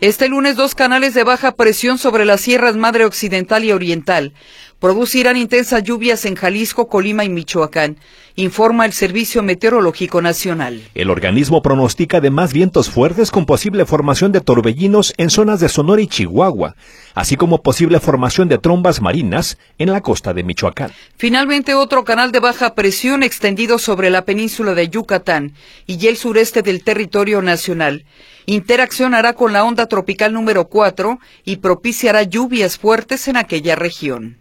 Este lunes, 2 canales de baja presión sobre las sierras Madre Occidental y Oriental producirán intensas lluvias en Jalisco, Colima y Michoacán, informa el Servicio Meteorológico Nacional. El organismo pronostica además vientos fuertes con posible formación de torbellinos en zonas de Sonora y Chihuahua, así como posible formación de trombas marinas en la costa de Michoacán. Finalmente, otro canal de baja presión extendido sobre la península de Yucatán y el sureste del territorio nacional interaccionará con la onda tropical número 4 y propiciará lluvias fuertes en aquella región.